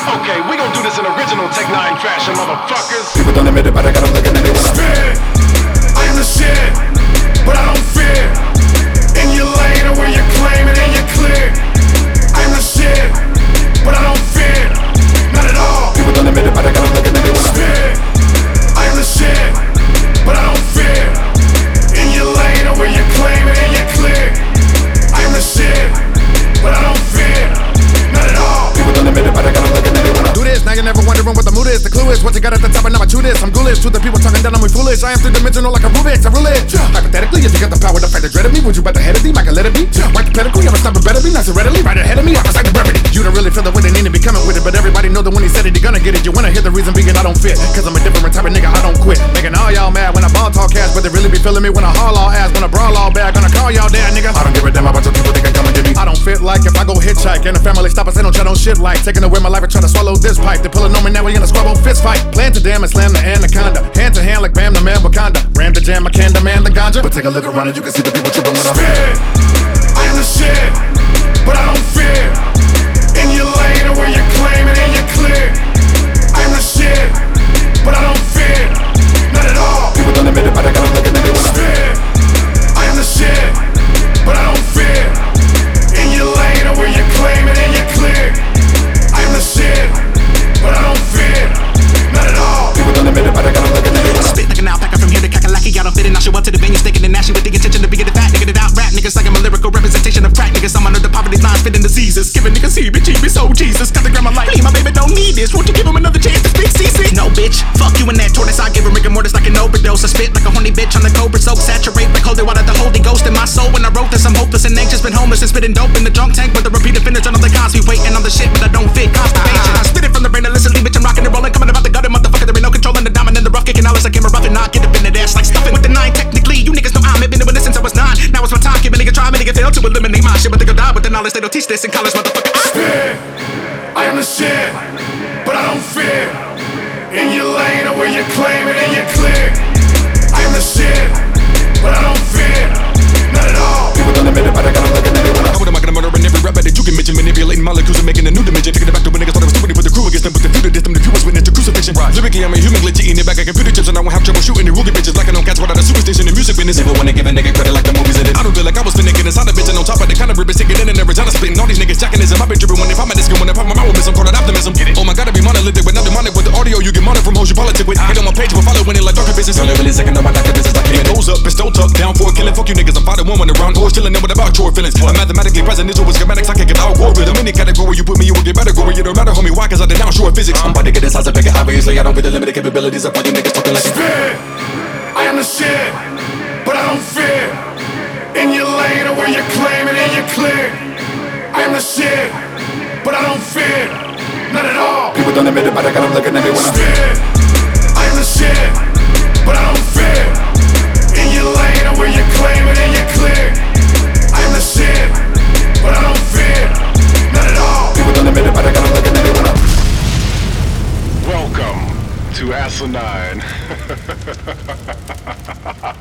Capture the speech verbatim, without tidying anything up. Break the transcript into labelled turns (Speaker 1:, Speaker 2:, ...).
Speaker 1: Okay, we gon' do this in original Tech nine fashion, motherfuckers.
Speaker 2: People don't admit it, but I got them looking at it when I
Speaker 3: spit. I am the shit, but I don't fit in your lane or where you're claiming and you're clear. I am the shit, but I don't fit, not at all.
Speaker 2: People don't admit it, but I got them looking at it when I
Speaker 3: spit. I am the shit, but I don't fit in your lane or where you're claiming and you're clear. I am the shit, but I don't fit, not at all.
Speaker 2: People don't admit it, but I got them looking at it when I
Speaker 4: do this. Now you're never wondering what the mood is. The clue is what you got at the top, and now I chew this. I'm ghoulish to the people talking down on me foolish. I am three-dimensional like a Rubik's. I rule it. Hypothetically, if you got the power to fight the dread of me, would you bet the head of me? Might let it be. White the pedigree, I'm a sniper better be. Not so readily, right ahead of me, I recite the brevity. You don't really feel the way they need to be coming with it, but everybody know that when he said it, he gonna get it. You wanna hear the reason being I don't fit, cause I'm a different type of nigga, I don't quit. Making all y'all mad when I ball talk cash, but they really be feeling me when I haul all ass. When I brawl all bad, gonna call y'all dad, nigga. I don't give a damn about your people, they can come and get me. I don't fit like if I go hitchhike, and the family stop us, they don't try no shit like taking away my life and try to swallow this pipe. They pulling on me now, we in a squabble fist fight. Plan to damn and slam the anaconda. Hand to hand like Bam the man Wakanda. Ram the jam, I can demand the ganja. But take a look around and you can see the people tripping when I
Speaker 3: spit. I am the shit, but I don't fit in your lane or where you're claiming and you're clear. I am the shit, but I don't fit, not at all.
Speaker 2: People don't admit it, but I got them looking at it when I
Speaker 3: spit. I am the shit, but I don't fit in your lane or where you're claiming and you're clear. I am the shit, but I don't fit, not at all.
Speaker 2: People don't admit it, but I got them looking at it when I
Speaker 5: spit like an alpaca from here to Kakalaki. I don't fit in, I show up to the venue sticking and nasty with the intention to be the fat nigga that out rap niggas like I'm a lyrical representation of crack niggas. I'm under the poverty line, spitting diseases, giving niggas heebie-jeebies. Oh Jesus, got the grandma like me, my baby don't need this. Won't you give him another chance to speak C C? No bitch, fuck you and that tortoise. I give him rigor mortis like an overdose. I spit like a horny bitch on the cobra soak, saturate like holy water. The Holy Ghost in my soul. When I wrote this, I'm hopeless and anxious, been homeless and spitting dope in the drunk tank with a repeated finish on the Cosby, waiting on the shit, but I don't fit. Constipation. I spit it from the brain, illicitly, bitch. I'm rocking and rolling, coming about the gutter, motherfucker. There ain't no controlling the diamond in the rough, kicking all this like I'm a rough and not get up in the ass like stuffing with the nine. Technically, you niggas know I'm been doing this since I was nine. Now it's my time, giving nigga try, nigga fail to eliminate my shit, but they gon' die with the knowledge they don't teach this in college, motherfucker.
Speaker 3: Spit. I am the shit, but I don't fit in your lane or where you're claiming and you're clear. I am the shit, but I don't fit, not at all.
Speaker 2: People don't admit it, but I got them looking at it when I
Speaker 4: How am I gonna murder every rap that you can mention? Manipulating molecules and making a new dimension. Taking it back to when niggas thought I was too ready for the crew against them, but the few that dissed them, the few was witness to crucifixion. Right. Lyrically, I'm a human glitch eating it back at computer chips, and I won't have trouble shooting the rugged bitches like I don't catch what out of superstition and music business. Never wanna give a nigga credit like the movies in it. I don't feel like I was finna get inside a bitch, and on top of the kind of ribbon sticking in and every time I'm spitting. All these niggas jacking this, and I've been tripping when they pop my disc, when they pop my mouth with some called it optimism. Oh my god, I be monolithic, but not demonic with the audio you get monitored from hoes you politic with. Hit on my page, but following it like darker business. Only really second on my lack of business like it. Nose up, pistol tucked down for a killing. Fuck you niggas, I'm fighting one when around or chilling them with about your feelings. I'm mathematically present, this was schematics, I can't get out war with them. Any category you put me, you will get better gory. It don't matter, homie, why? Cause I denounce short physics. I'm about to get this house a bigger, obviously. I don't get the limited capabilities of all you niggas talking like
Speaker 3: spit. I am the shit, but I don't fit in your lane or where you're claiming and you're clear. I am the shit, but I don't fit, not at all.
Speaker 2: People don't admit it, but I got them looking at it when I
Speaker 3: spit. I am the shit, but I don't fit in your lane or where you're claiming and you're clear. I am the shit, but I don't fit, not at all.
Speaker 2: People don't admit it, but I got them looking at it when I
Speaker 1: Welcome to Asinine.